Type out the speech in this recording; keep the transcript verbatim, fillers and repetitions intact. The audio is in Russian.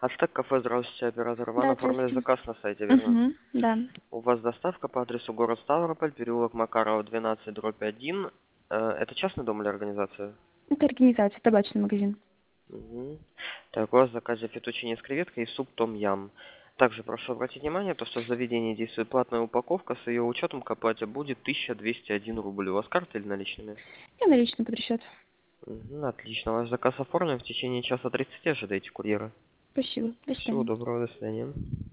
Ацтек кафе, здравствуйте, оператор Иван. Да, Оформили здравствуйте. заказ на сайте, верно? Угу, да. У вас доставка по адресу город Ставрополь, переулок Макарова, двенадцать, дробь один. Э, Это частный дом или организация? Это организация, табачный магазин. Мгм. Так, у вас в заказе фетучини с креветкой и суп том-ям. Также прошу обратить внимание, то, что в заведении действует платная упаковка, с ее учетом к оплате будет тысяча двести один рубль. У вас карта или наличными? Я наличный под расчет. Мгм, отлично, ваш заказ оформлен. В течение часа тридцати ожидайте курьера. Спасибо. До Всего свидания. доброго, до свидания.